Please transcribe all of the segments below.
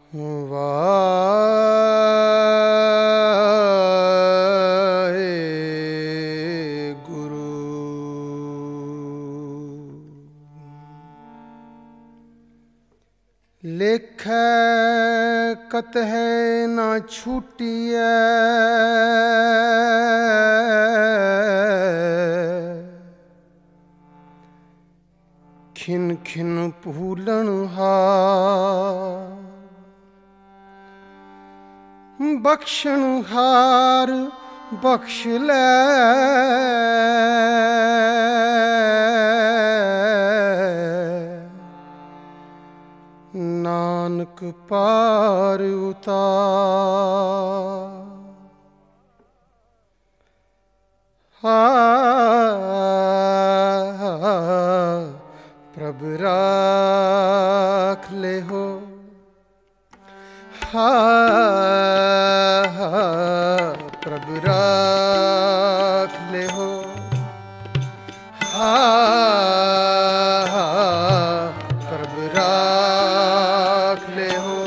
वाहेगुरु। लेखै कतहै ना छूटिया, खिन खिन भूलन हार, बख्शण हार बख्श लै। नानक पार उतार। प्रभ राख ले हो, प्रभ राख ले हो, प्रभ राख ले हो,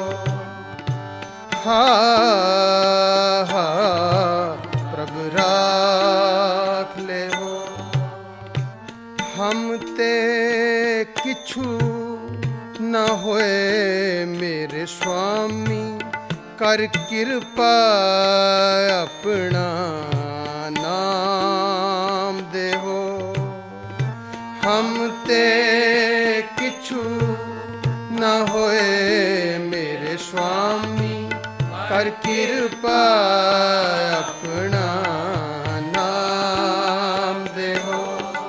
प्रभ राख ले हो। हम ते किछु न होए मेरे स्वामी, कर कृपा अपना नाम देहो। हम ते किछु न होए मेरे स्वामी, कर कृपा अपना नाम देहो।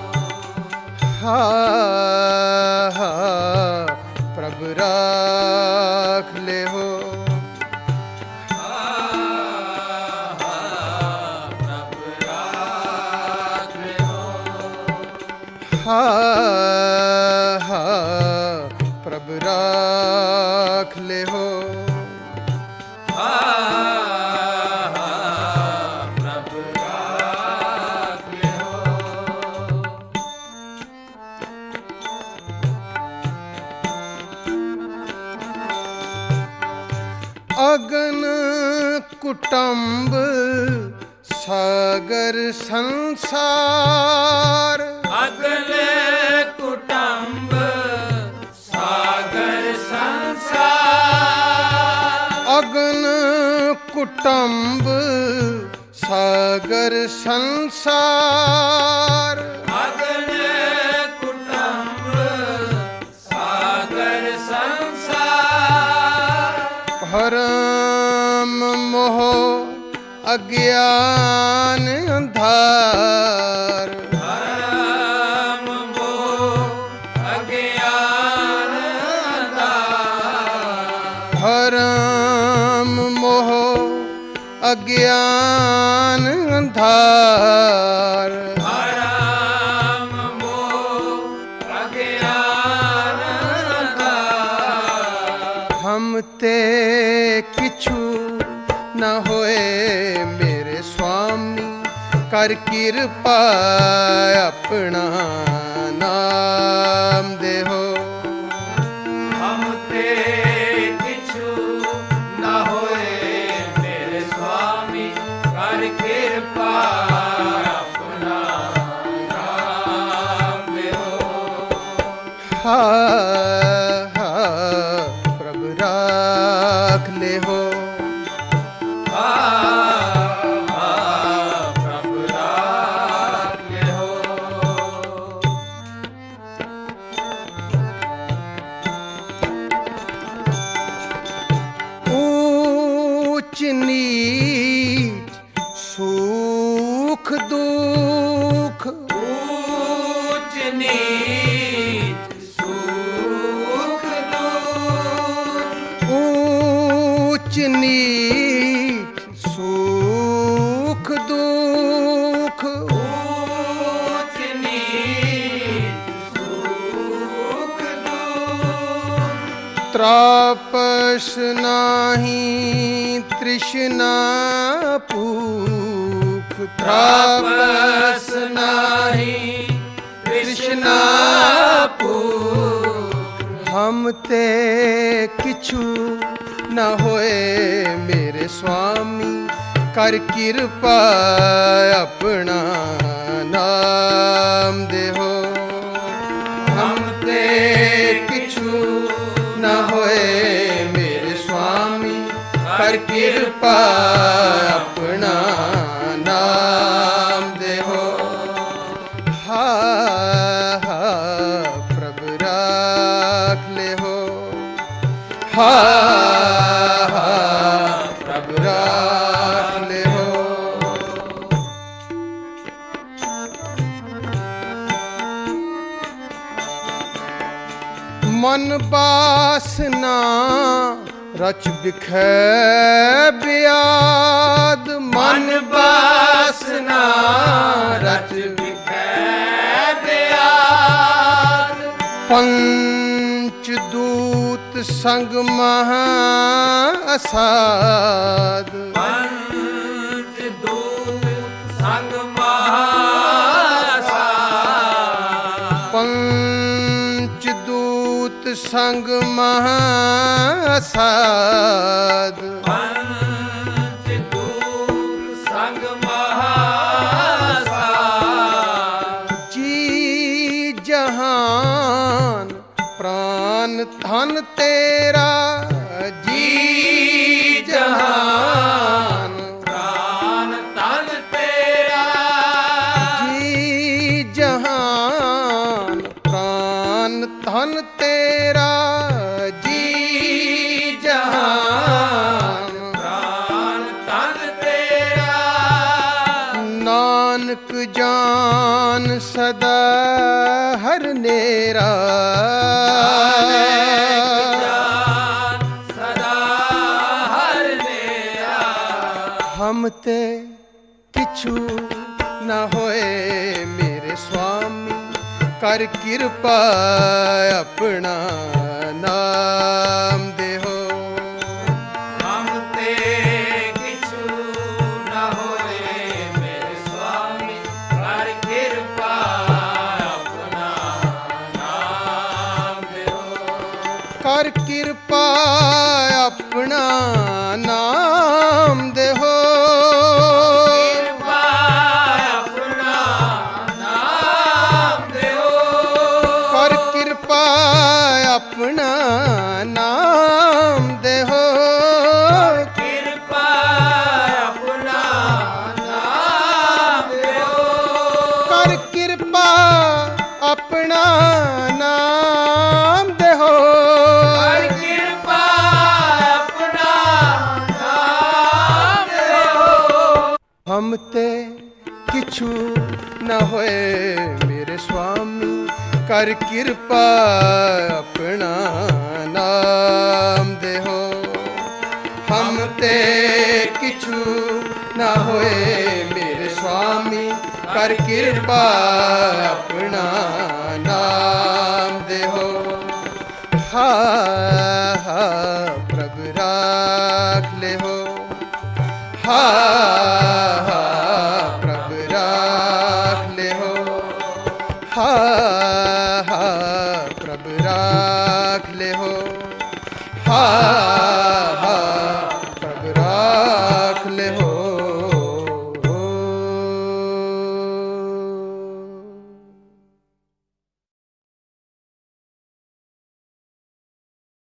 प्रभ राख ले हो, प्रभ राख ले हो, प्रभ राख ले हो, प्रभ राख ले हो। अगन कुटुंब सागर संसार, अगन कुटुंब सागर संसार, अगन कुटुंब सागर संसार। अगन कुटुंब सागर संसार। भरम मोह अज्ञान अंधार, भरम मोह अज्ञान अंधार। भरम मोह अज्ञान अंधार। भरम मोह अज्ञान अंधार। हम ते किछु न होए मेरे स्वामी, कर कृपा अपना नाम देहो। हम ते किछु न होए मेरे स्वामी, कर कृपा अपना नाम देहो। प्रभ राख ले हो, प्रभ राख ले हो। ऊंच नीच सुख दुख, ऊंच नीच सुख दुख। ऊंच नीच सुख दुख। ऊंच नीच सुख दुख। त्रापस नाही तृष्णा भूख, त्रापस नाही तृष्णा भूख। हम ते किछु न होए मेरे स्वामी, कर कृपा अपना नाम देहो। हम ते किछु न होए मेरे स्वामी, कर कृपा अपना नाम देहो। हा हा प्रभु राख ले हो, हा हा प्रभु राख ले हो। मन बासना रच बिखै ब्याद, मन बासना रच बिखै ब्याद। पंचदूत संग महा असाद, पंचदूत संग महा असाद। पंचदूत संग महा असाद। पंचदूत संग महा असाद। जी जहान प्राण धन तेरा, जी जहान प्राण तन तेरा। जी जहान प्राण धन तेरा, जी जहान प्राण तन तेरा। नानक जान सदा हर नेरा, सदा हर नेरा। हम ते किछु न होए मेरे स्वामी, कर कृपा अपना नाम देहो। हम ते किछु न होए मेरे स्वामी, कर कृपा अपना नाम देहो। कर कृपा अपना नाम देहो। कृपा अपना नाम देहो। कर कृपा अपना नाम देहो। कृपा अपना नाम देहो। कर कृपा अपना नाम देहो। कर कृपा अपना नाम देहो। हम ते किछु न होए मेरे स्वामी, कर कृपा अपना नाम देहो। हम ते किछु न होए मेरे स्वामी, कर कृपा अपना नाम देहो। हा हा प्रभु राख ले हो, हा हा प्रभु राख ले हो, हा हा प्रभु राख ले हो, हा